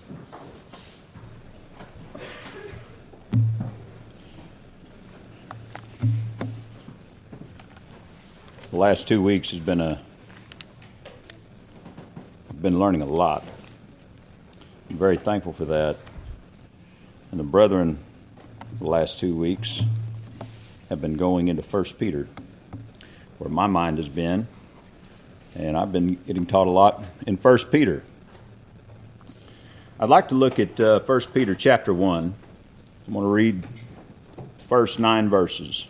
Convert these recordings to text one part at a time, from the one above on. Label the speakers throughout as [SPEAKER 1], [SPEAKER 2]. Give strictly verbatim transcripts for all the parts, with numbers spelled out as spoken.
[SPEAKER 1] The last two weeks has been a, I've been learning a lot. I'm very thankful for that. And the brethren, the last two weeks, have been going into First Peter, where my mind has been, and I've been getting taught a lot in First Peter. I'd like to look at uh, First Peter chapter one. I'm going to read first nine verses.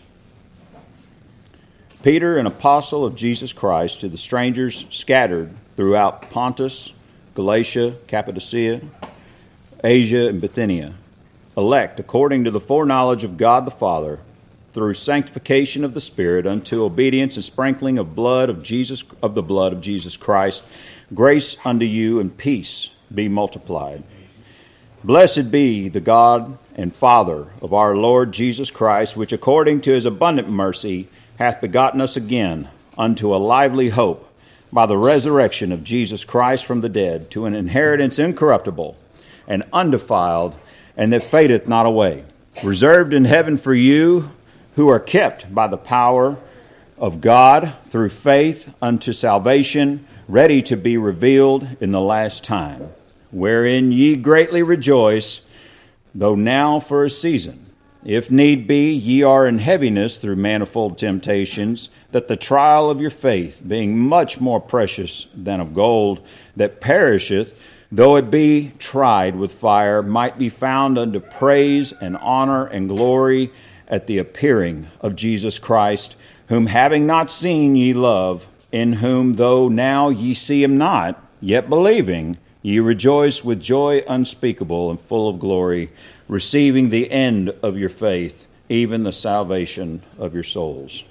[SPEAKER 1] Peter, an apostle of Jesus Christ, to the strangers scattered throughout Pontus, Galatia, Cappadocia, Asia, and Bithynia, elect according to the foreknowledge of God the Father, through sanctification of the Spirit, unto obedience and sprinkling of blood of Jesus of the blood of Jesus Christ, grace unto you and peace be multiplied. Blessed be the God and Father of our Lord Jesus Christ, which according to his abundant mercy hath begotten us again unto a lively hope by the resurrection of Jesus Christ from the dead, to an inheritance incorruptible and undefiled, and that fadeth not away, reserved in heaven for you, who are kept by the power of God through faith unto salvation, ready to be revealed in the last time, wherein ye greatly rejoice, though now for a season, if need be, ye are in heaviness through manifold temptations, that the trial of your faith, being much more precious than of gold, that perisheth, though it be tried with fire, might be found unto praise and honor and glory at the appearing of Jesus Christ, whom having not seen ye love, in whom though now ye see him not, yet believing, ye rejoice with joy unspeakable and full of glory, receiving the end of your faith, even the salvation of your souls.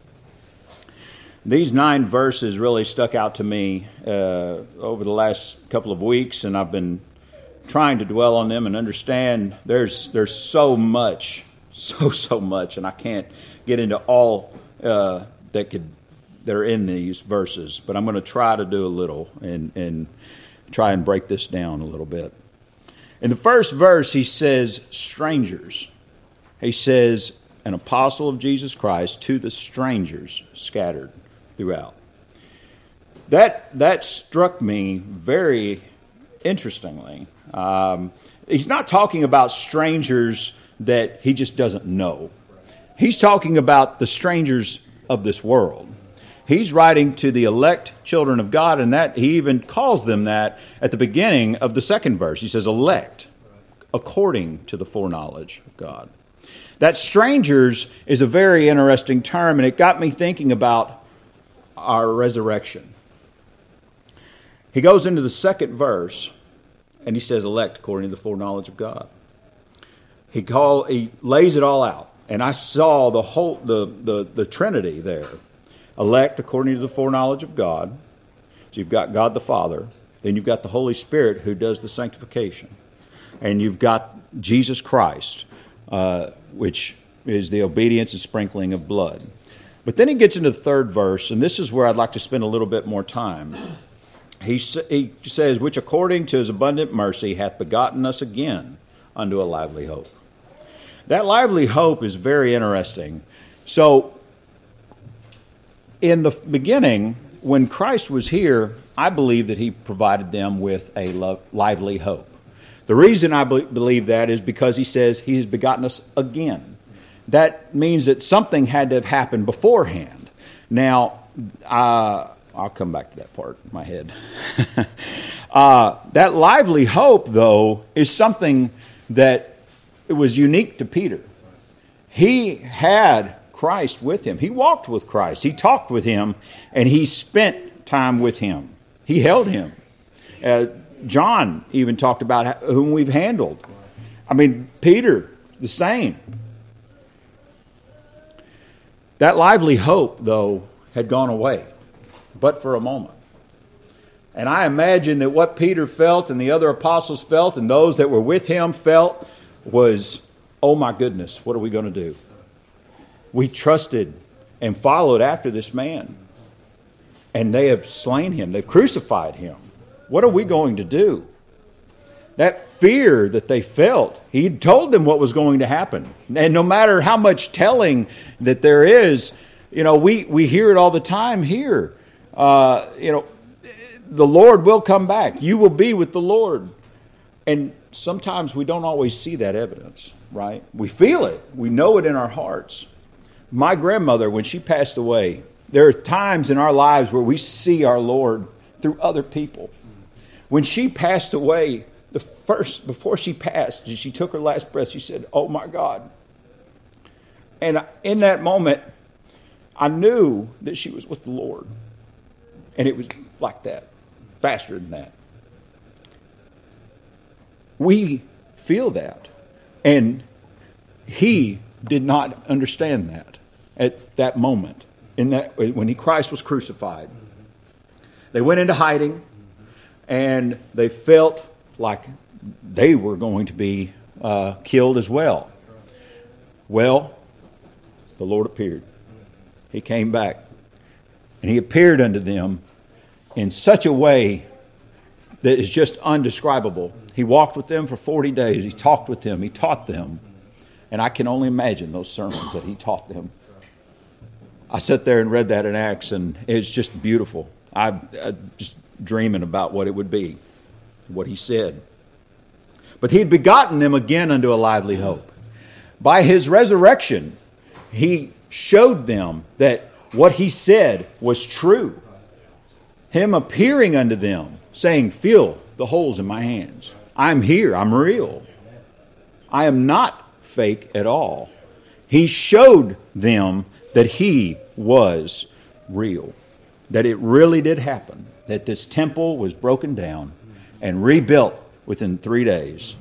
[SPEAKER 1] These nine verses really stuck out to me uh, over the last couple of weeks, and I've been trying to dwell on them and understand there's there's so much, so, so much, and I can't get into all uh, that could that are in these verses, but I'm going to try to do a little and, and try and break this down a little bit. In the first verse, he says, strangers. He says, an apostle of Jesus Christ to the strangers scattered throughout. That that struck me very interestingly. Um, he's not talking about strangers that he just doesn't know. He's talking about the strangers of this world. He's writing to the elect children of God, and that he even calls them that at the beginning of the second verse. He says, elect, according to the foreknowledge of God. That strangers is a very interesting term, and it got me thinking about our resurrection. He goes into the second verse, and he says, elect, according to the foreknowledge of God. He call he lays it all out, and I saw the whole the the, the Trinity there. Elect according to the foreknowledge of God. So you've got God the Father. Then you've got the Holy Spirit who does the sanctification. And you've got Jesus Christ, uh, which is the obedience and sprinkling of blood. But then he gets into the third verse, and this is where I'd like to spend a little bit more time. He, he says, which according to his abundant mercy hath begotten us again unto a lively hope. That lively hope is very interesting. So, in the beginning, when Christ was here, I believe that he provided them with a lo- lively hope. The reason I be- believe that is because he says he has begotten us again. That means that something had to have happened beforehand. Now, uh, I'll come back to that part in my head. uh, that lively hope, though, is something that it was unique to Peter. He had Christ with him. He walked with Christ. He talked with him, and he spent time with him. He held him. Uh, John even talked about whom we've handled. I mean, Peter, the same. That lively hope, though, had gone away, but for a moment. And I imagine that what Peter felt and the other apostles felt and those that were with him felt was, oh my goodness, what are we going to do? We trusted and followed after this man. And they have slain him. They've crucified him. What are we going to do? that fear that they felt. He told them what was going to happen. And no matter how much telling that there is, you know, we, we hear it all the time here. Uh, you know, the Lord will come back. You will be with the Lord. And sometimes we don't always see that evidence, right? We feel it. We know it in our hearts. My grandmother, when she passed away, there are times in our lives where we see our Lord through other people. When she passed away, the first, before she passed, she took her last breath, she said, "Oh my God." And in that moment, I knew that she was with the Lord. And it was like that, faster than that. We feel that. And he did not understand that at that moment, in that when he, Christ was crucified. They went into hiding, and they felt like they were going to be uh, killed as well. Well, the Lord appeared. He came back, and he appeared unto them in such a way that is just undescribable. He walked with them for forty days. He talked with them. He taught them. And I can only imagine those sermons that he taught them. I sat there and read that in Acts, and it's just beautiful. I, I just dreaming about what it would be, what he said. But he had begotten them again unto a lively hope. By his resurrection, he showed them that what he said was true. Him appearing unto them, saying, "Feel the holes in my hands. I'm here. I'm real. I am not fake at all." He showed them that he was real. That it really did happen. That this temple was broken down and rebuilt within three days.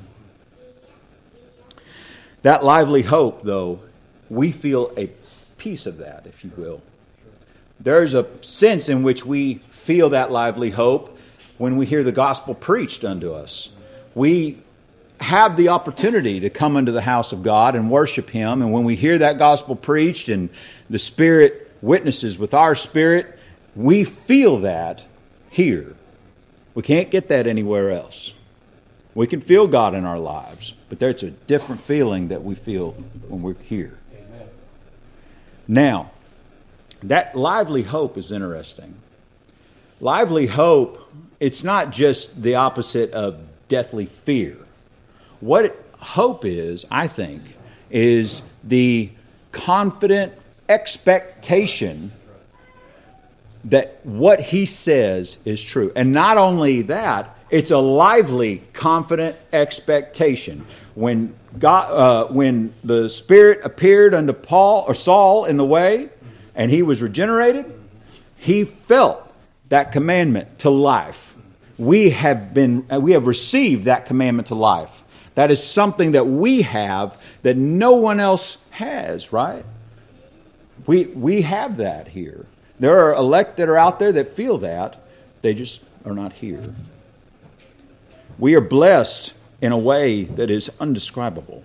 [SPEAKER 1] That lively hope, though, we feel a piece of that, if you will. There's a sense in which we feel that lively hope when we hear the gospel preached unto us. We have the opportunity to come into the house of God and worship him, and when we hear that gospel preached and the Spirit witnesses with our spirit, we feel that here. We can't get that anywhere else. We can feel God in our lives, but there's a different feeling that we feel when we're here. Amen. Now, that lively hope is interesting. Lively hope, it's not just the opposite of deathly fear. What hope is, I think, is the confident expectation that what he says is true. And not only that, it's a lively, confident expectation. When God, uh, when the Spirit appeared unto Paul or Saul in the way, and he was regenerated, he felt that commandment to life. We have been, we have received that commandment to life. That is something that we have that no one else has, right? We we have that here. There are elect that are out there that feel that. They just are not here. We are blessed in a way that is undescribable.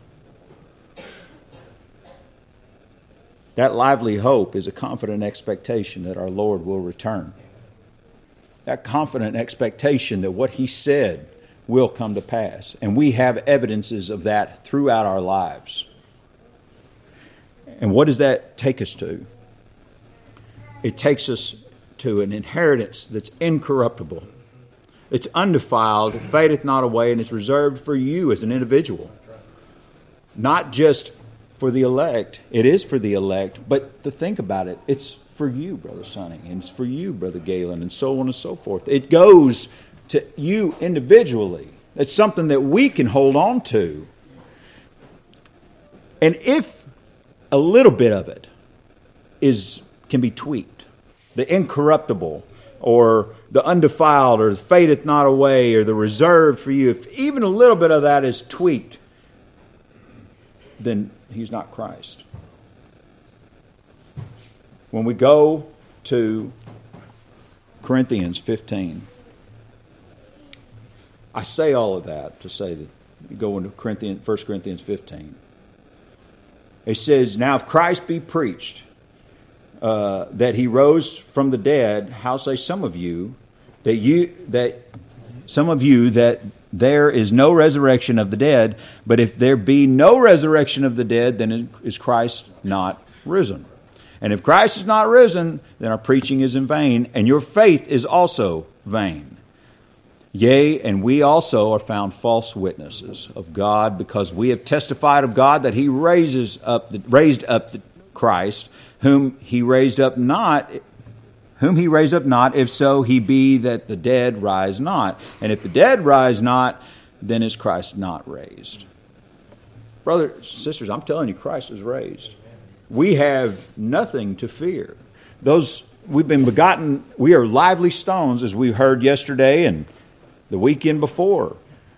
[SPEAKER 1] That lively hope is a confident expectation that our Lord will return. That confident expectation that what he said will come to pass. And we have evidences of that throughout our lives. And what does that take us to? It takes us to an inheritance that's incorruptible. It's undefiled, it fadeth not away, and it's reserved for you as an individual. Not just for the elect. It is for the elect, but to think about it, it's for you, Brother Sonny, and it's for you, Brother Galen, and so on and so forth. It goes to you individually. It's something that we can hold on to. And if a little bit of it is can be tweaked, the incorruptible or the undefiled or the fadeth not away or the reserved for you, if even a little bit of that is tweaked, then he's not Christ. When we go to Corinthians fifteen, I say all of that to say that you go into Corinthians, First Corinthians fifteen. It says, "Now if Christ be preached uh, that he rose from the dead, how say some of you that you that some of you that there is no resurrection of the dead. But if there be no resurrection of the dead, then is Christ not risen? And if Christ is not risen, then our preaching is in vain, and your faith is also vain. Yea, and we also are found false witnesses of God, because we have testified of God that He raises up, the, raised up the Christ, whom He raised up not, whom He raised up not, if so He be that the dead rise not. And if the dead rise not, then is Christ not raised. Brothers and sisters, I'm telling you, Christ is raised. We have nothing to fear. Those we've been begotten, we are lively stones, as we heard yesterday and the weekend before.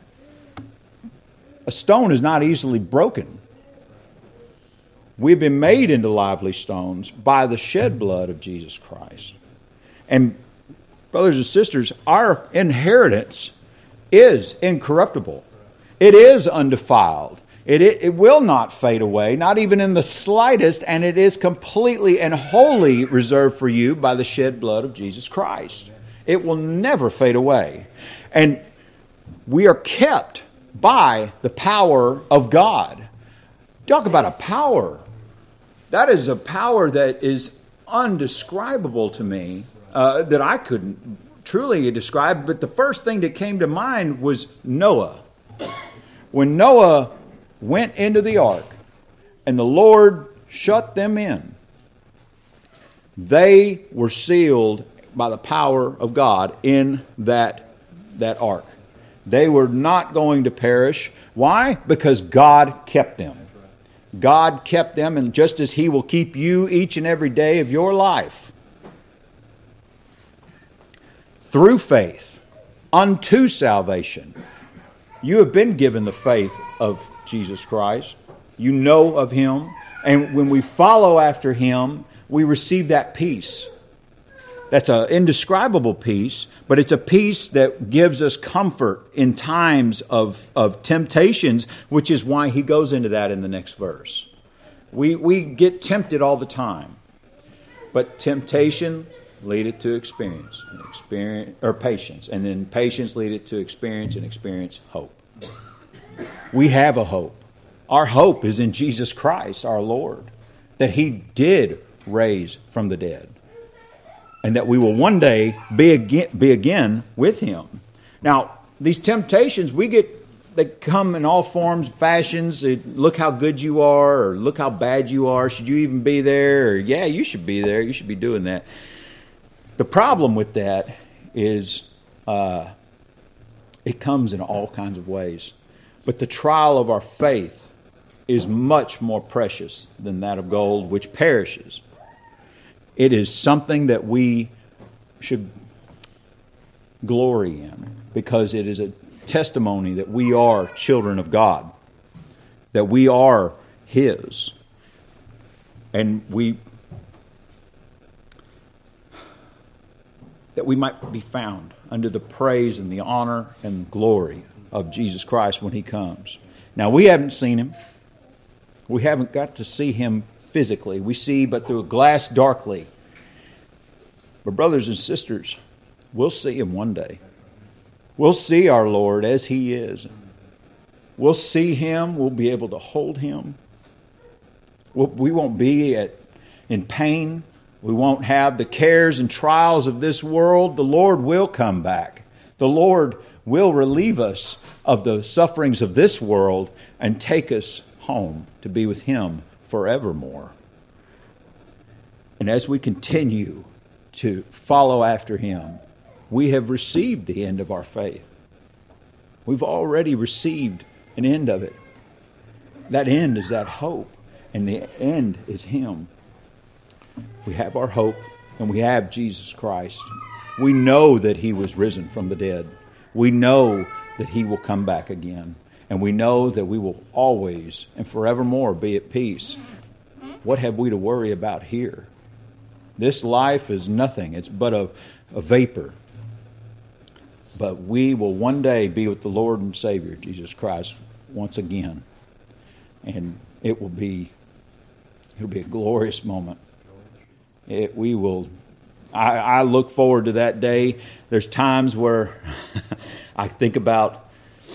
[SPEAKER 1] A stone is not easily broken. We've been made into lively stones by the shed blood of Jesus Christ. And brothers and sisters, our inheritance is incorruptible. It is undefiled. It, it, it will not fade away, not even in the slightest, and it is completely and wholly reserved for you by the shed blood of Jesus Christ. It will never fade away. And we are kept by the power of God. Talk about a power. That is a power that is undescribable to me, uh, that I couldn't truly describe. But the first thing that came to mind was Noah. When Noah went into the ark and the Lord shut them in, they were sealed by the power of God in that, that ark. They were not going to perish. Why? Because God kept them. God kept them, and just as He will keep you each and every day of your life, through faith unto salvation. You have been given the faith of Jesus Christ. You know of Him. And when we follow after Him, we receive that peace. That's an indescribable peace, but it's a peace that gives us comfort in times of, of temptations, which is why he goes into that in the next verse. We, we get tempted all the time, but temptation leadeth to experience, and experience or patience, and then patience leadeth to experience, and experience hope. We have a hope. Our hope is in Jesus Christ, our Lord, that He did raise from the dead, and that we will one day be again, be again with Him. Now, these temptations, we get, they come in all forms, fashions. Look how good you are, or look how bad you are. Should you even be there? Or, yeah, you should be there. You should be doing that. The problem with that is uh, it comes in all kinds of ways. But the trial of our faith is much more precious than that of gold, which perishes. It is something that we should glory in, because it is a testimony that we are children of God, that we are His. And we that we might be found under the praise and the honor and glory of Jesus Christ when He comes. Now, we haven't seen Him. We haven't got to see Him physically. We see but through a glass darkly. But brothers and sisters, we'll see Him one day. We'll see our Lord as He is. We'll see Him. We'll be able to hold Him. We'll, we won't be at, in pain. We won't have the cares and trials of this world. The Lord will come back. The Lord will relieve us of the sufferings of this world and take us home to be with Him forevermore. And as we continue to follow after Him, we have received the end of our faith. We've already received an end of it. That end is that hope, and the end is Him. We have our hope, and we have Jesus Christ. We know that He was risen from the dead. We know that He will come back again. And we know that we will always and forevermore be at peace. What have we to worry about here? This life is nothing. It's but a, a vapor. But we will one day be with the Lord and Savior, Jesus Christ, once again. And it will be, it'll be a glorious moment. It, we will, I, I look forward to that day. There's times where I think about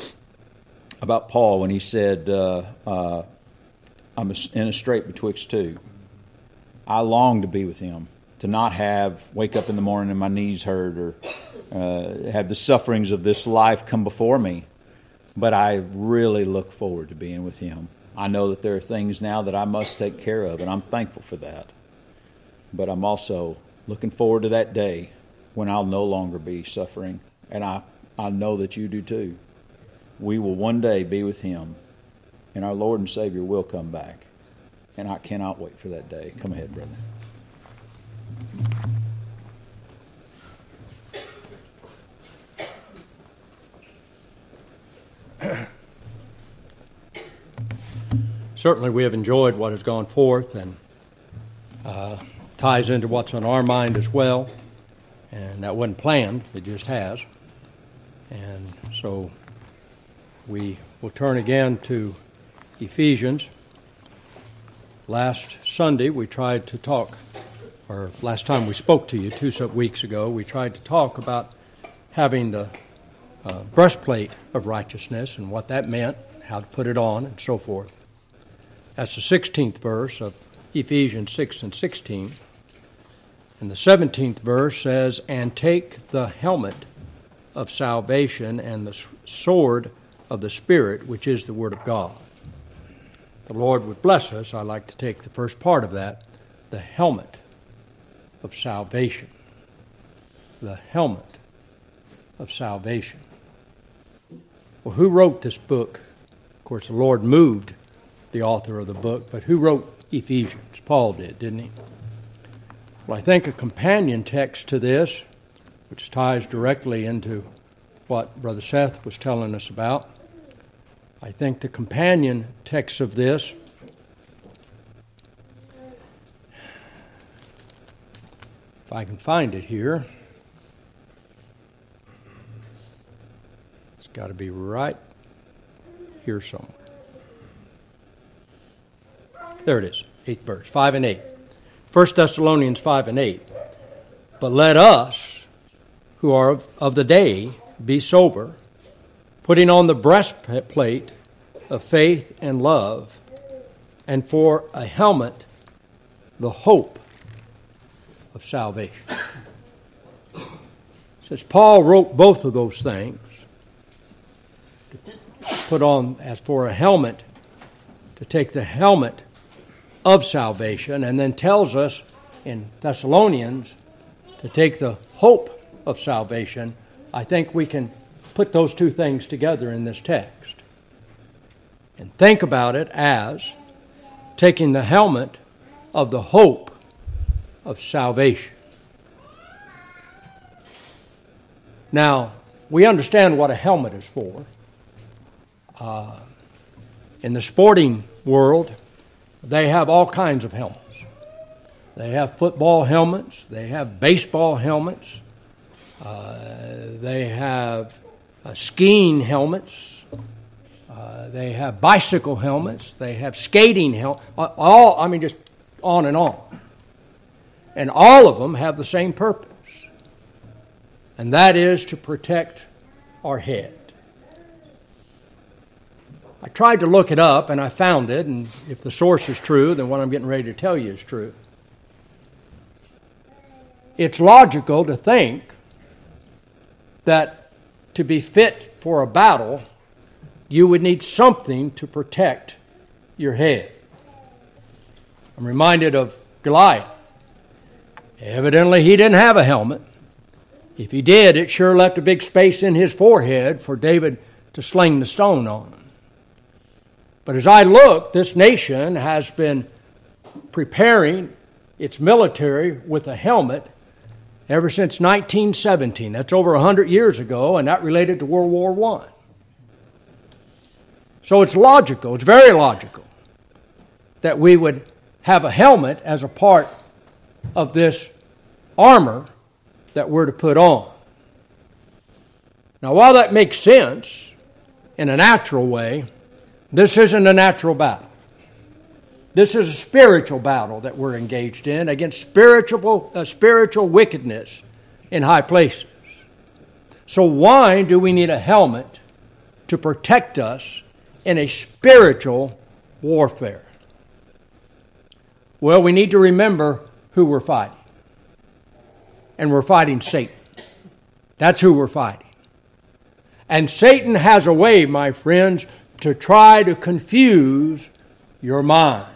[SPEAKER 1] about Paul when he said, uh, uh, I'm in a strait betwixt two. I long to be with him, to not have, wake up in the morning and my knees hurt, or uh, have the sufferings of this life come before me. But I really look forward to being with him. I know that there are things now that I must take care of, and I'm thankful for that. But I'm also looking forward to that day when I'll no longer be suffering. And I, I know that you do too. We will one day be with him, and our Lord and Savior will come back. And I cannot wait for that day. Come ahead, brother.
[SPEAKER 2] Certainly we have enjoyed what has gone forth, and uh, ties into what's on our mind as well. And that wasn't planned, it just has. And so we will turn again to Ephesians. Last Sunday we tried to talk, or last time we spoke to you two weeks ago, we tried to talk about having the uh, breastplate of righteousness and what that meant, how to put it on, and so forth. That's the sixteenth verse of Ephesians six and sixteen. And the seventeenth verse says, and take the helmet of salvation and the sword of the Spirit, which is the Word of God. The Lord would bless us. I'd like to take the first part of that, the helmet of salvation. The helmet of salvation. Well, who wrote this book? Of course, the Lord moved the author of the book, but who wrote Ephesians? Paul did, didn't he? Well, I think a companion text to this, which ties directly into what Brother Seth was telling us about, I think the companion text of this if I can find it here, it's got to be right here somewhere. There it is, eighth verse, five and eight. First Thessalonians five and eight. But let us, who are of, of the day, be sober, putting on the breastplate of faith and love, and for a helmet, the hope of salvation. Since Paul wrote both of those things, to put on as for a helmet, to take the helmet of salvation, and then tells us in Thessalonians to take the hope of salvation, I think we can put those two things together in this text and think about it as taking the helmet of the hope of salvation. Now, we understand what a helmet is for. Uh, in the sporting world, they have all kinds of helmets. They have football helmets. They have baseball helmets. Uh, they have uh, skiing helmets. Uh, they have bicycle helmets. They have skating helmets. All, I mean, just on and on. And all of them have the same purpose. And that is to protect our head. I tried to look it up, and I found it, and if the source is true, then what I'm getting ready to tell you is true. It's logical to think that to be fit for a battle, you would need something to protect your head. I'm reminded of Goliath. Evidently, he didn't have a helmet. If he did, it sure left a big space in his forehead for David to sling the stone on. But as I look, this nation has been preparing its military with a helmet ever since nineteen seventeen. That's over one hundred years ago, and that related to World War One. So it's logical, it's very logical, that we would have a helmet as a part of this armor that we're to put on. Now, while that makes sense in a natural way, this isn't a natural battle. This is a spiritual battle that we're engaged in against spiritual, uh, spiritual wickedness in high places. So why do we need a helmet to protect us in a spiritual warfare. Well, we need to remember who we're fighting. And we're fighting Satan. That's who we're fighting. And Satan has a way, my friends, to try to confuse your mind.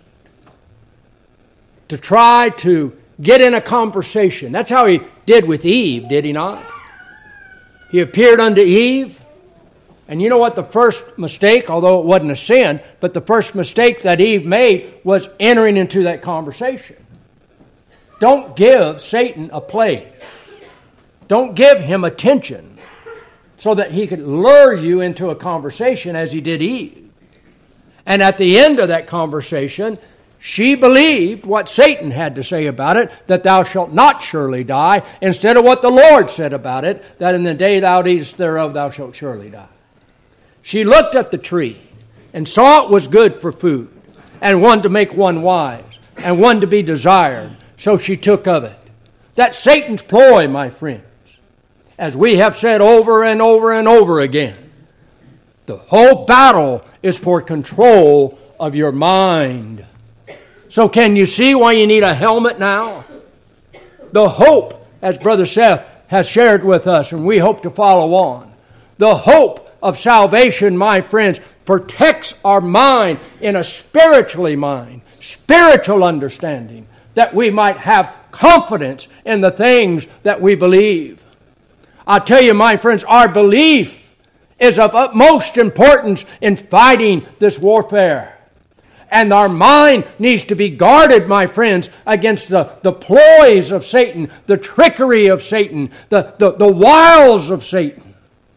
[SPEAKER 2] To try to get in a conversation. That's how he did with Eve, did he not? He appeared unto Eve. And you know what the first mistake, although it wasn't a sin, but the first mistake that Eve made was entering into that conversation. Don't give Satan a place. Don't give him attention so that he could lure you into a conversation as he did Eve. And at the end of that conversation, she believed what Satan had to say about it, that thou shalt not surely die, instead of what the Lord said about it, that in the day thou eatest thereof thou shalt surely die. She looked at the tree and saw it was good for food, and one to make one wise, and one to be desired, so she took of it. That's Satan's ploy, my friends. As we have said over and over and over again, the whole battle is for control of your mind. So can you see why you need a helmet now? The hope, as Brother Seth has shared with us, and we hope to follow on, the hope of salvation, my friends, protects our mind in a spiritually mind, spiritual understanding, that we might have confidence in the things that we believe. I tell you, my friends, our belief is of utmost importance in fighting this warfare. And our mind needs to be guarded, my friends, against the, the ploys of Satan, the trickery of Satan, the, the, the wiles of Satan.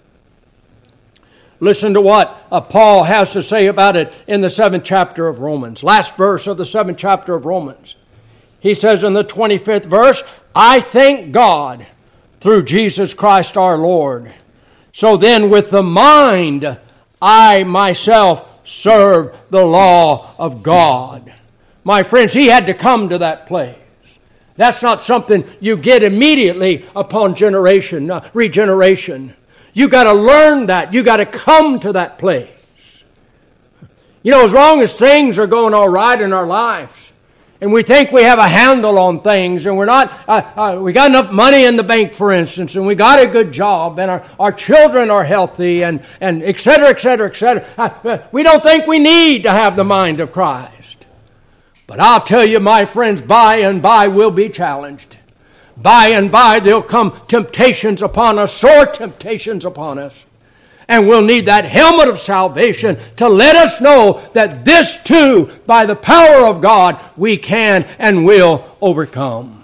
[SPEAKER 2] Listen to what uh, Paul has to say about it in the seventh chapter of Romans. Last verse of the seventh chapter of Romans. He says in the twenty-fifth verse, I thank God through Jesus Christ our Lord. So then with the mind, I myself serve the law of God. My friends, he had to come to that place. That's not something you get immediately upon generation, uh, regeneration. You got to learn that. You got to come to that place. You know, as long as things are going all right in our lives, and we think we have a handle on things, and we're not, uh, uh, we got enough money in the bank, for instance, and we got a good job, and our, our children are healthy, and, and et cetera, et cetera, et cetera. Uh, we don't think we need to have the mind of Christ. But I'll tell you, my friends, by and by we'll be challenged. By and by there'll come temptations upon us, sore temptations upon us. And we'll need that helmet of salvation to let us know that this too, by the power of God, we can and will overcome.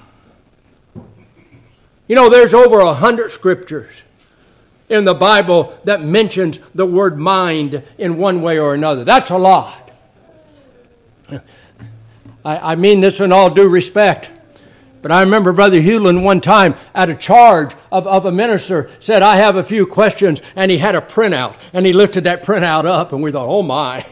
[SPEAKER 2] You know, there's over a hundred scriptures in the Bible that mentions the word mind in one way or another. That's a lot. I, I mean this in all due respect. But I remember Brother Hewlin one time at a charge of, of a minister said, I have a few questions, and he had a printout, and he lifted that printout up, and we thought, oh my.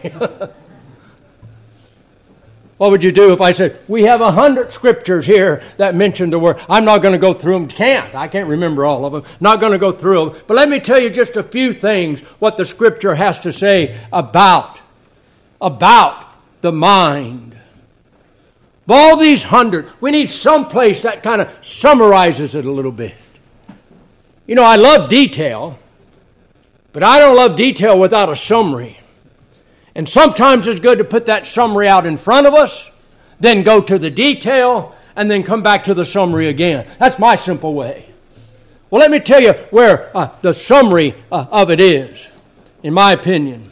[SPEAKER 2] What would you do if I said, we have a hundred scriptures here that mention the word? I'm not going to go through them. Can't. I can't remember all of them. Not going to go through them. But let me tell you just a few things what the scripture has to say about, about the mind. Of all these hundred, we need some place that kind of summarizes it a little bit. You know, I love detail, but I don't love detail without a summary. And sometimes it's good to put that summary out in front of us, then go to the detail, and then come back to the summary again. That's my simple way. Well, let me tell you where uh, the summary uh, of it is, in my opinion.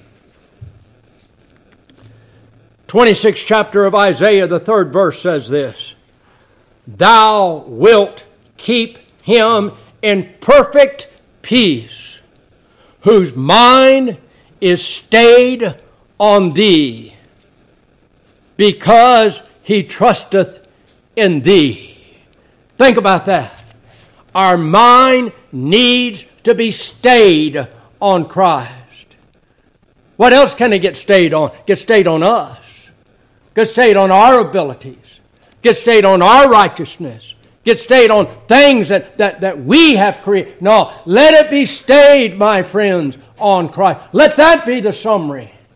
[SPEAKER 2] twenty-sixth chapter of Isaiah, the third verse says this, Thou wilt keep him in perfect peace, whose mind is stayed on thee, because he trusteth in thee. Think about that. Our mind needs to be stayed on Christ. What else can it get stayed on? Get stayed on us. Get stayed on our abilities. Get stayed on our righteousness. Get stayed on things that, that, that we have created. No, let it be stayed, my friends, on Christ. Let that be the summary.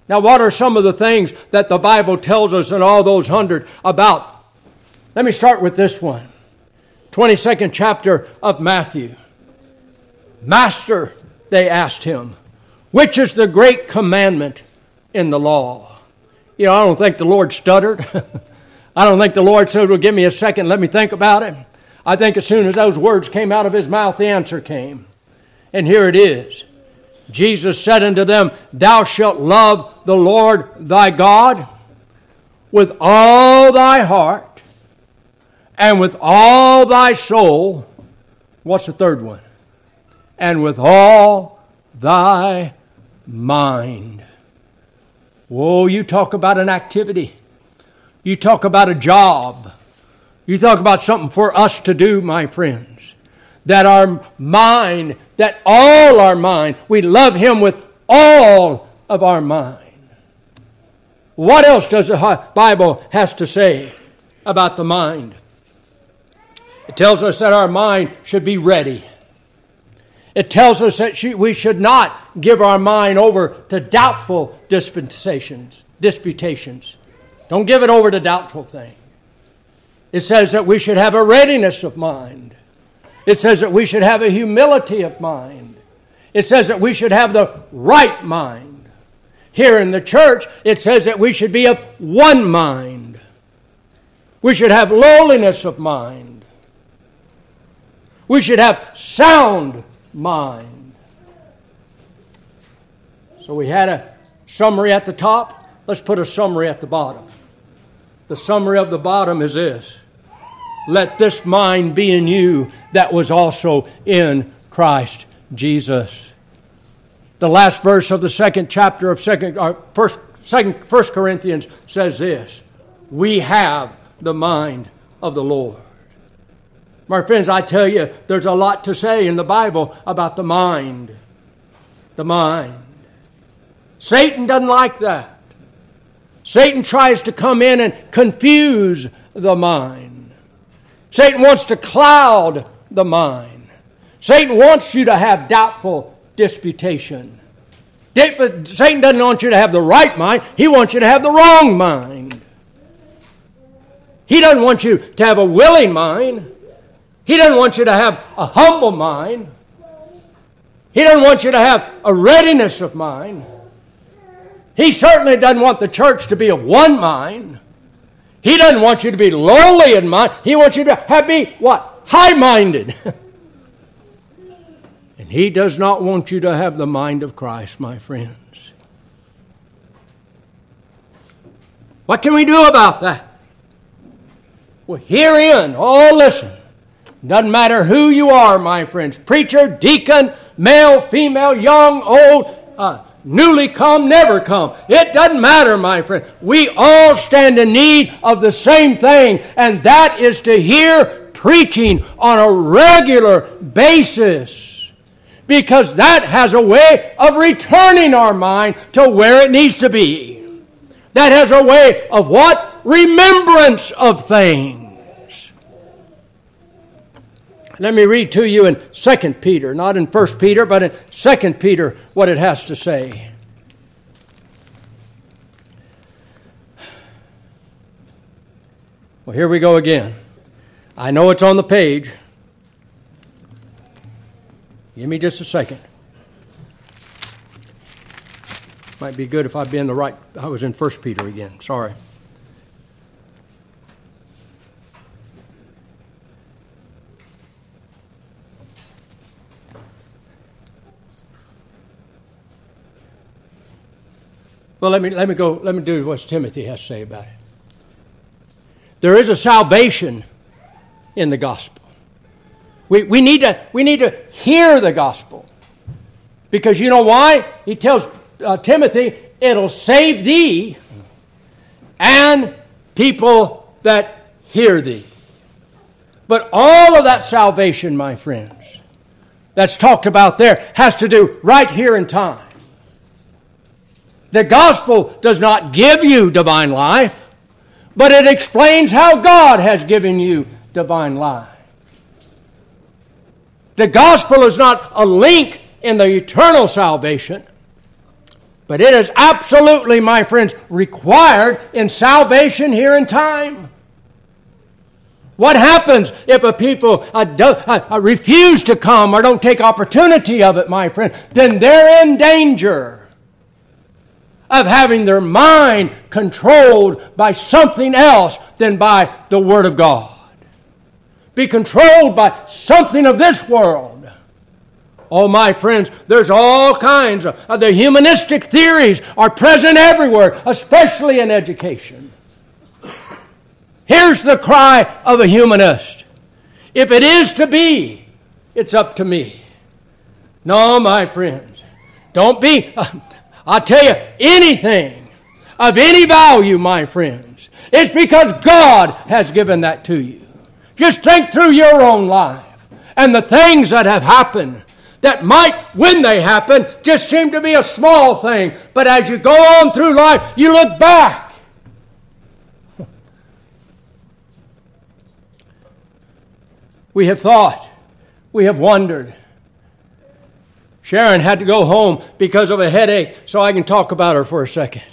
[SPEAKER 2] Now, what are some of the things that the Bible tells us in all those hundred about? Let me start with this one. twenty-second chapter of Matthew. Master, they asked him, which is the great commandment in the law? You know, I don't think the Lord stuttered. I don't think the Lord said, well, give me a second, let me think about it. I think as soon as those words came out of his mouth, the answer came. And here it is. Jesus said unto them, thou shalt love the Lord thy God with all thy heart and with all thy soul. What's the third one? And with all thy mind. Whoa, you talk about an activity. You talk about a job. You talk about something for us to do, my friends. That our mind, that all our mind, we love Him with all of our mind. What else does the Bible has to say about the mind? It tells us that our mind should be ready. It tells us that we should not give our mind over to doubtful disputations. disputations. Don't give it over to doubtful things. It says that we should have a readiness of mind. It says that we should have a humility of mind. It says that we should have the right mind. Here in the church, it says that we should be of one mind. We should have lowliness of mind. We should have sound mind. So we had a summary at the top. Let's put a summary at the bottom. The summary of the bottom is this. Let this mind be in you that was also in Christ Jesus. The last verse of the second chapter of second, or first, second, First Corinthians says this. We have the mind of the Lord. My friends, I tell you, there's a lot to say in the Bible about the mind. The mind. Satan doesn't like that. Satan tries to come in and confuse the mind. Satan wants to cloud the mind. Satan wants you to have doubtful disputation. Satan doesn't want you to have the right mind. He wants you to have the wrong mind. He doesn't want you to have a willing mind. He doesn't want you to have a humble mind. He doesn't want you to have a readiness of mind. He certainly doesn't want the church to be of one mind. He doesn't want you to be lowly in mind. He wants you to have be, what? High-minded. And He does not want you to have the mind of Christ, my friends. What can we do about that? Well, herein, oh, listen. Doesn't matter who you are, my friends. Preacher, deacon, male, female, young, old, uh, newly come, never come. It doesn't matter, my friend. We all stand in need of the same thing, and that is to hear preaching on a regular basis. Because that has a way of returning our mind to where it needs to be. That has a way of what? Remembrance of things. Let me read to you in Second Peter, not in First Peter, but in Second Peter, what it has to say. Well, here we go again. I know it's on the page. Give me just a second. Might be good if I'd been the right. I was in First Peter again. Sorry. Well, let me let me go. Let me do what Timothy has to say about it. There is a salvation in the gospel. We we need to we need to hear the gospel, because you know why? He tells uh, Timothy, it'll save thee and people that hear thee. But all of that salvation, my friends, that's talked about there has to do right here in time. The gospel does not give you divine life, but it explains how God has given you divine life. The gospel is not a link in the eternal salvation, But it is absolutely, my friends, required in salvation here in time. What happens if a people uh, do, uh, uh, refuse to come or don't take opportunity of it, my friend? Then they're in danger of having their mind controlled by something else than by the Word of God. Be controlled by something of this world. Oh, my friends, there's all kinds of, of the humanistic theories are present everywhere, especially in education. Here's the cry of a humanist. If it is to be, it's up to me. No, my friends, don't be, uh, I'll tell you, anything of any value, my friends, it's because God has given that to you. Just think through your own life and the things that have happened that might, when they happen, just seem to be a small thing. But as you go on through life, you look back. We have thought. We have wondered. Sharon had to go home because of a headache, so I can talk about her for a second.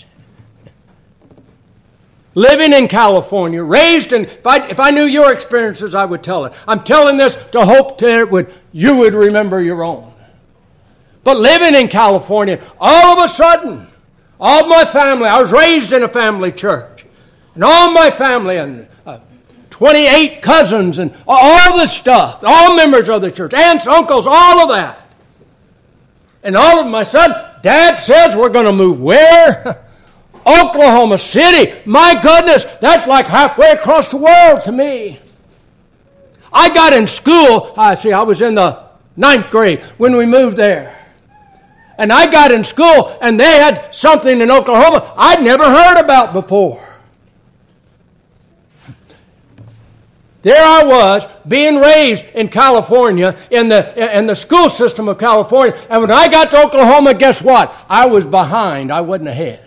[SPEAKER 2] Living in California, raised in, if I, if I knew your experiences, I would tell it. I'm telling this to hope that it would, you would remember your own. But living in California, all of a sudden, all my family, I was raised in a family church, and all my family, and uh, twenty-eight cousins, and all the stuff, all members of the church, aunts, uncles, all of that. And all of my son, Dad says we're going to move where? Oklahoma City. My goodness, that's like halfway across the world to me. I got in school, I see, I was in the ninth grade when we moved there. And I got in school and they had something in Oklahoma I'd never heard about before. There I was, being raised in California, in the in the school system of California. And when I got to Oklahoma, guess what? I was behind. I wasn't ahead.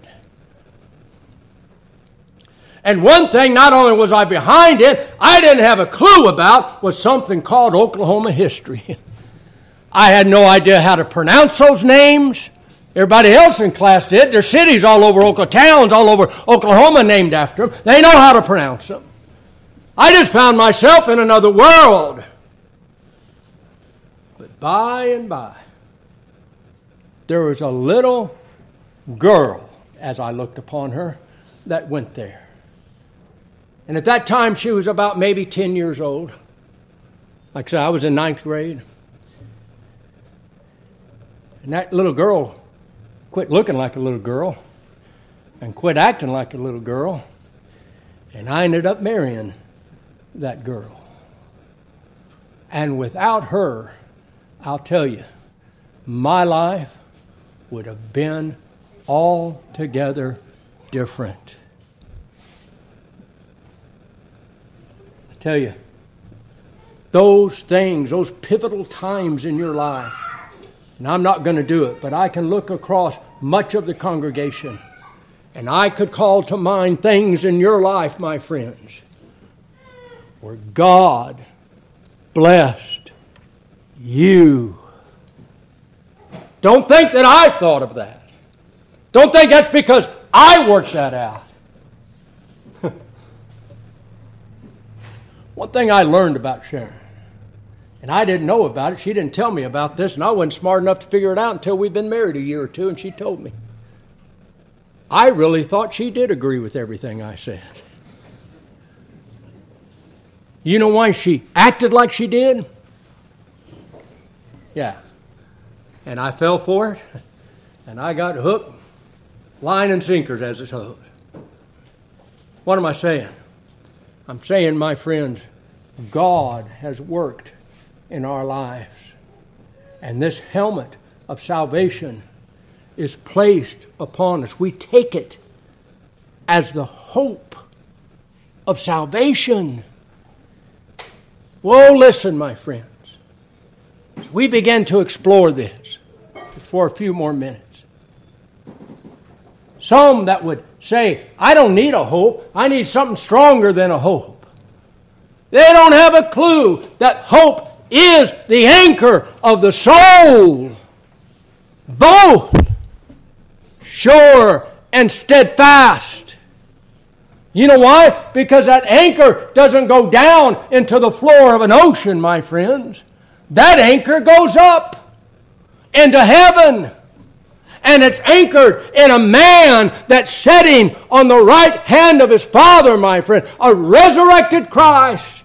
[SPEAKER 2] And one thing, not only was I behind it, I didn't have a clue about was something called Oklahoma history. I had no idea how to pronounce those names. Everybody else in class did. There's cities all over Oklahoma, towns all over Oklahoma named after them. They know how to pronounce them. I just found myself in another world. But by and by, there was a little girl, as I looked upon her, that went there. And at that time, she was about maybe ten years old. Like I said, I was in ninth grade. And that little girl quit looking like a little girl and quit acting like a little girl. And I ended up marrying that girl. And without her, I'll tell you, my life would have been altogether different. I tell you, those things, those pivotal times in your life, and I'm not going to do it, but I can look across much of the congregation, and I could call to mind things in your life, my friends, where God blessed you. Don't think that I thought of that. Don't think that's because I worked that out. One thing I learned about Sharon, and I didn't know about it, she didn't tell me about this, and I wasn't smart enough to figure it out until we'd been married a year or two, and she told me. I really thought she did agree with everything I said. You know why she acted like she did? Yeah. And I fell for it, and I got hooked, line and sinkers, as it's told. What am I saying? I'm saying, my friends, God has worked in our lives. And this helmet of salvation is placed upon us. We take it as the hope of salvation. Whoa, listen, my friends. As we begin to explore this for a few more minutes, some that would say, I don't need a hope. I need something stronger than a hope. They don't have a clue that hope is the anchor of the soul. Both sure and steadfast. You know why? Because that anchor doesn't go down into the floor of an ocean, my friends. That anchor goes up into heaven. And it's anchored in a man that's sitting on the right hand of his Father, my friend, a resurrected Christ.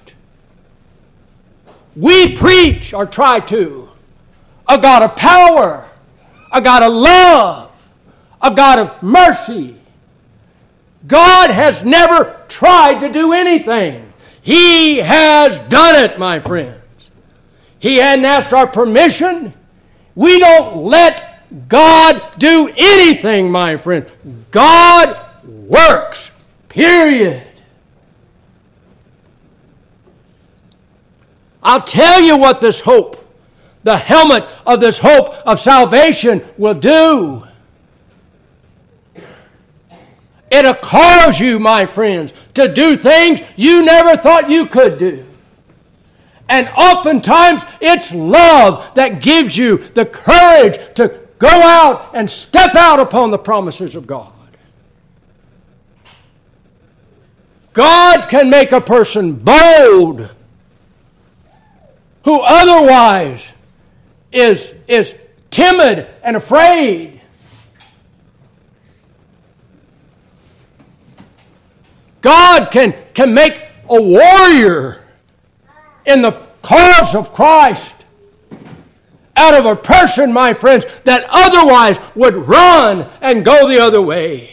[SPEAKER 2] We preach, or try to, a God of power, a God of love, a God of mercy. God has never tried to do anything. He has done it, my friends. He hadn't asked our permission. We don't let God do anything, my friend. God works, period. I'll tell you what this hope, the helmet of this hope of salvation will do. It'll cause you, my friends, to do things you never thought you could do. And oftentimes, it's love that gives you the courage to go out and step out upon the promises of God. God can make a person bold who otherwise is, is timid and afraid. God can, can make a warrior in the cause of Christ out of a person, my friends, that otherwise would run and go the other way.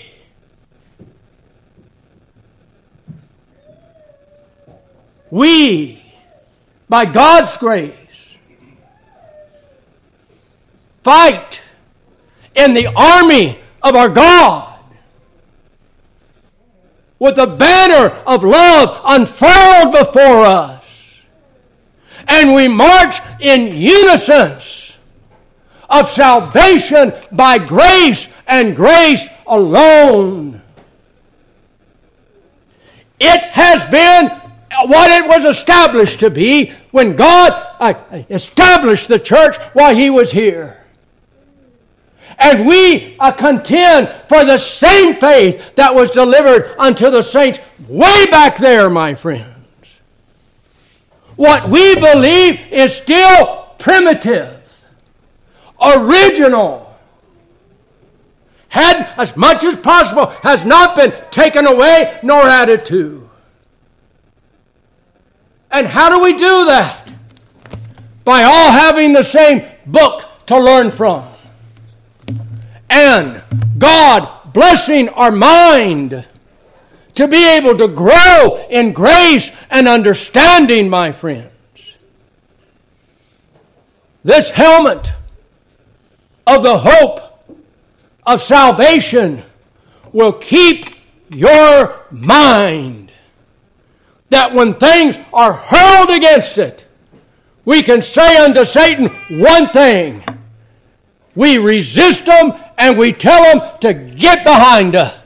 [SPEAKER 2] We, by God's grace, fight in the army of our God with the banner of love unfurled before us. And we march in unison of salvation by grace and grace alone. It has been what it was established to be when God established the church while He was here. And we uh, contend for the same faith that was delivered unto the saints way back there, my friends. What we believe is still primitive, original, had as much as possible, has not been taken away nor added to. And how do we do that? By all having the same book to learn from. And God blessing our mind to be able to grow in grace and understanding, my friends. This helmet of the hope of salvation will keep your mind, that when things are hurled against it, we can say unto Satan one thing: we resist them and we tell them to get behind us.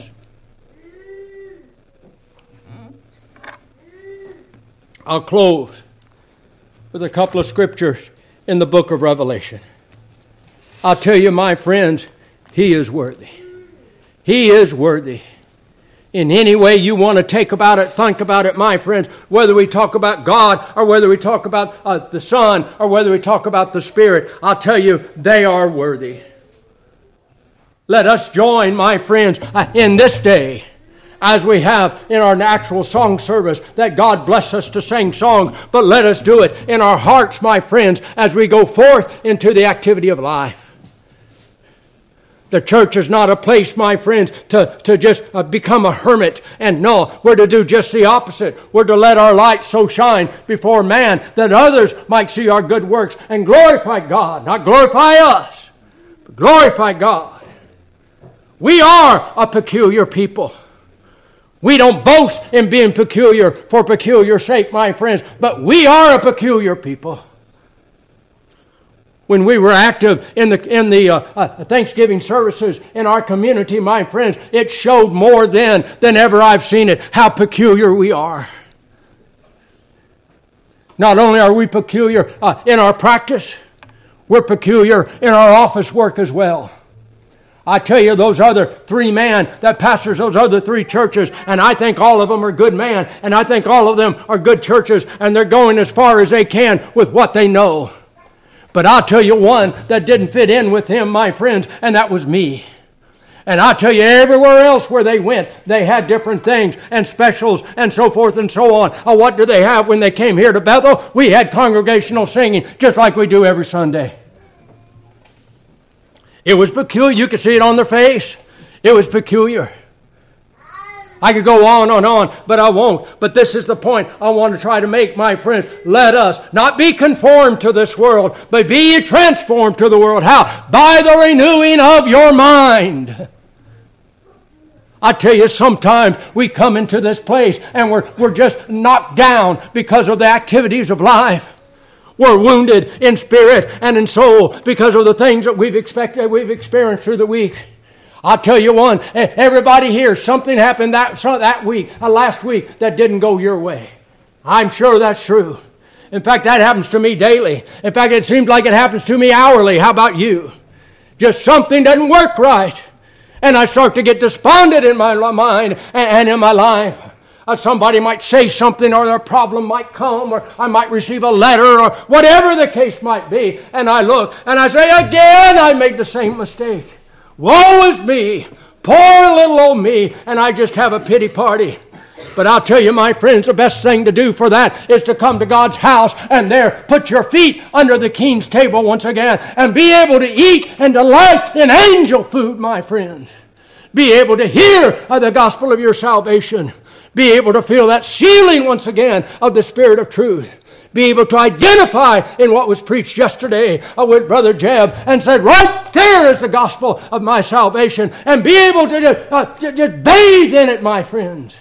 [SPEAKER 2] I'll close with a couple of scriptures in the book of Revelation. I'll tell you, my friends, He is worthy. He is worthy. In any way you want to take about it, think about it, my friends, whether we talk about God or whether we talk about uh, the Son or whether we talk about the Spirit, I'll tell you, they are worthy. Let us join, my friends, uh, in this day, as we have in our natural song service, that God bless us to sing songs, but let us do it in our hearts, my friends, as we go forth into the activity of life. The church is not a place, my friends, to, to just uh, become a hermit. And no, we're to do just the opposite. We're to let our light so shine before man that others might see our good works and glorify God. Not glorify us, but glorify God. We are a peculiar people. We don't boast in being peculiar for peculiar sake, my friends, but we are a peculiar people. When we were active in the in the uh, uh, Thanksgiving services in our community, my friends, it showed more then than ever I've seen it how peculiar we are. Not only are we peculiar uh, in our practice, we're peculiar in our office work as well. I tell you, those other three men that pastors those other three churches, and I think all of them are good men, and I think all of them are good churches, and they're going as far as they can with what they know. But I'll tell you one that didn't fit in with him, my friends, and that was me. And I'll tell you, everywhere else where they went, they had different things and specials and so forth and so on. Oh, what do they have when they came here to Bethel? We had congregational singing, just like we do every Sunday. It was peculiar. You could see it on their face. It was peculiar. I could go on and on, but I won't. But this is the point I want to try to make, my friends. Let us not be conformed to this world, but be ye transformed to the world. How? By the renewing of your mind. I tell you, sometimes we come into this place and we're, we're just knocked down because of the activities of life. We're wounded in spirit and in soul because of the things that we've expected, we've experienced through the week. I'll tell you one, everybody here, something happened that, that week, uh, last week, that didn't go your way. I'm sure that's true. In fact, that happens to me daily. In fact, it seems like it happens to me hourly. How about you? Just something doesn't work right. And I start to get despondent in my mind and in my life. Uh, somebody might say something, or a problem might come, or I might receive a letter, or whatever the case might be. And I look, and I say, again, I made the same mistake. Woe is me, poor little old me, and I just have a pity party. But I'll tell you, my friends, the best thing to do for that is to come to God's house and there put your feet under the King's table once again and be able to eat and delight in angel food, my friends. Be able to hear of the gospel of your salvation. Be able to feel that sealing once again of the Spirit of truth. Be able to identify in what was preached yesterday with Brother Jeb and said, right there is the gospel of my salvation. And be able to just, uh, to just bathe in it, my friends.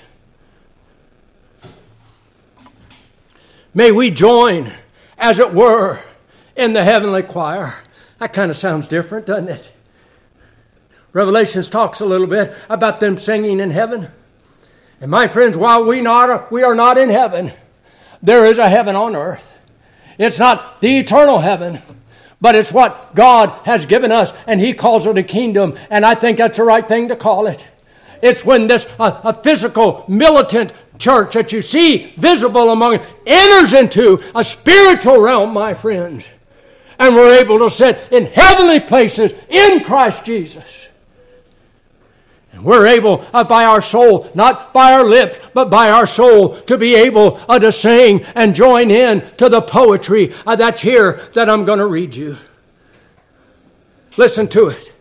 [SPEAKER 2] May we join, as it were, in the heavenly choir. That kind of sounds different, doesn't it? Revelations talks a little bit about them singing in heaven. And my friends, while we not we are not in heaven, there is a heaven on earth. It's not the eternal heaven, but it's what God has given us, and He calls it a kingdom, and I think that's the right thing to call it. It's when this uh, a physical, militant church that you see visible among us enters into a spiritual realm, my friends, and we're able to sit in heavenly places in Christ Jesus. And we're able, uh, by our soul, not by our lips, but by our soul, to be able uh, to sing and join in to the poetry uh, that's here that I'm going to read you. Listen to it.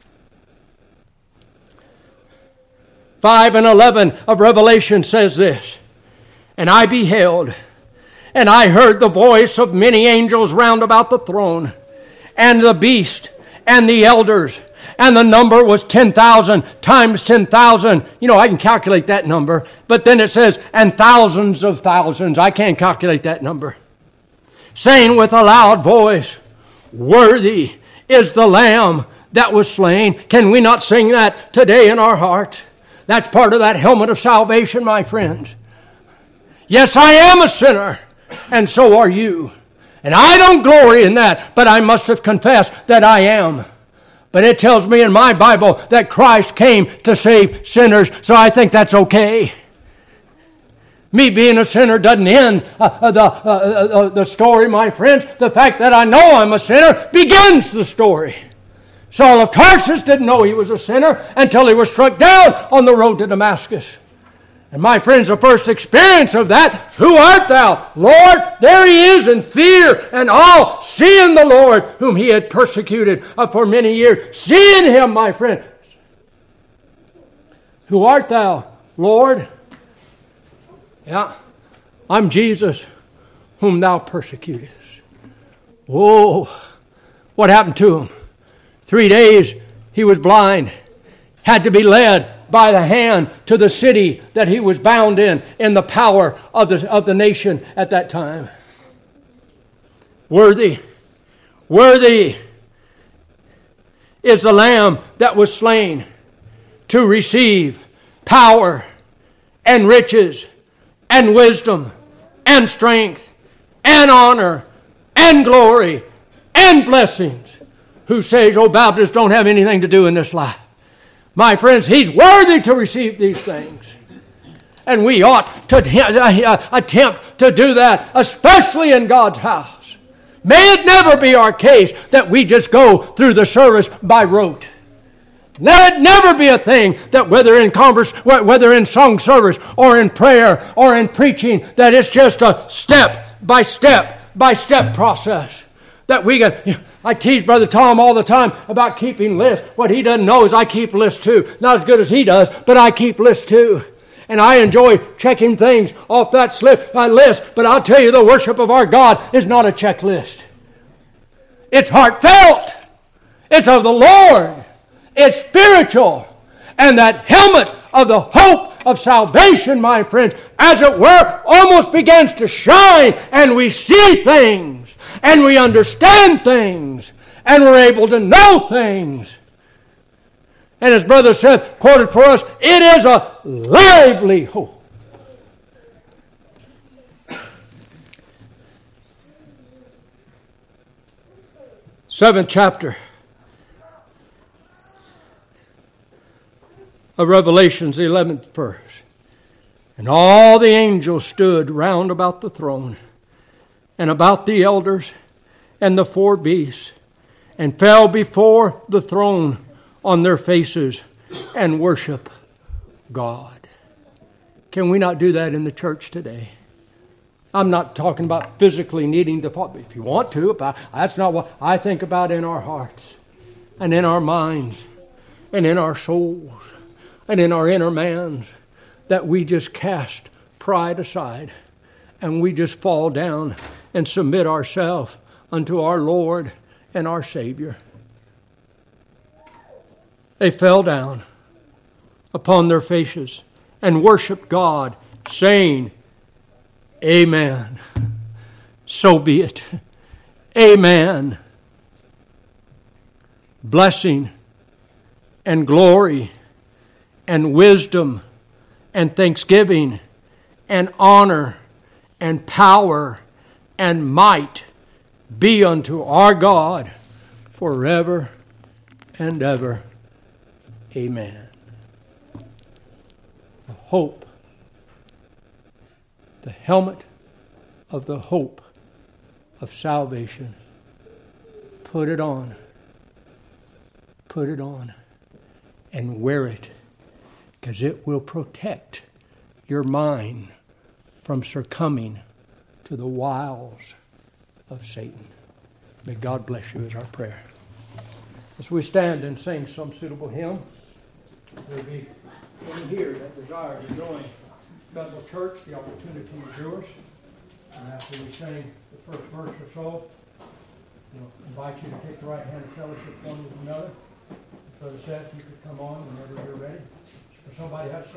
[SPEAKER 2] five and eleven of Revelation says this, and I beheld, and I heard the voice of many angels round about the throne, and the beast, and the elders, and the number was ten thousand times ten thousand. You know, I can calculate that number. But then it says, and thousands of thousands. I can't calculate that number. Saying with a loud voice, worthy is the Lamb that was slain. Can we not sing that today in our heart? That's part of that helmet of salvation, my friends. Yes, I am a sinner, and so are you. And I don't glory in that, but I must have confessed that I am. But it tells me in my Bible that Christ came to save sinners, so I think that's okay. Me being a sinner doesn't end uh, the, uh, uh, the story, my friends. The fact that I know I'm a sinner begins the story. Saul of Tarsus didn't know he was a sinner until he was struck down on the road to Damascus. And my friends, the first experience of that, who art thou? Lord, there he is in fear and awe, seeing the Lord whom he had persecuted for many years. Seeing him, my friend. Who art thou, Lord? Yeah, I'm Jesus whom thou persecutest. Whoa, what happened to him? Three days he was blind, had to be led by the hand to the city that he was bound in, in the power of the, of the nation at that time. Worthy, worthy is the Lamb that was slain to receive power and riches and wisdom and strength and honor and glory and blessings. who says, oh, Baptists don't have anything to do in this life. My friends, he's worthy to receive these things. And we ought to attempt to do that, especially in God's house. May it never be our case that we just go through the service by rote. Let it never be a thing that whether in converse, whether in song service or in prayer or in preaching, that it's just a step by step by step process. That we get, you know, I tease Brother Tom all the time about keeping lists. What he doesn't know is I keep lists too. Not as good as he does, but I keep lists too. And I enjoy checking things off that slip, uh, list. But I'll tell you, the worship of our God is not a checklist. It's heartfelt. It's of the Lord. It's spiritual. And that helmet of the hope of salvation, my friends, as it were, almost begins to shine, and we see things, and we understand things, and we're able to know things. And as Brother Seth quoted for us, it is a lively hope. Seventh chapter of Revelation's eleventh verse. And all the angels stood round about the throne, and about the elders and the four beasts, and fell before the throne on their faces and worship God. Can we not do that in the church today? I'm not talking about physically needing to fall. If you want to, but that's not what I think about in our hearts and in our minds and in our souls and in our inner mans, that we just cast pride aside and we just fall down and submit ourselves unto our Lord and our Savior. They fell down upon their faces and worshiped God, saying, Amen. So be it. Amen. Blessing and glory and wisdom and thanksgiving and honor and power and might be unto our God forever and ever. Amen. The hope, the helmet of the hope of salvation. Put it on. Put it on and wear it, because it will protect your mind from succumbing to the wiles of Satan. May God bless you is our prayer. As we stand and sing some suitable hymn, there will be any here that desire to join Bethel Church. The opportunity is yours. And after we sing the first verse or so, we'll invite you to take the right hand of fellowship one with another. Brother Seth, you could come on whenever you're ready. If somebody has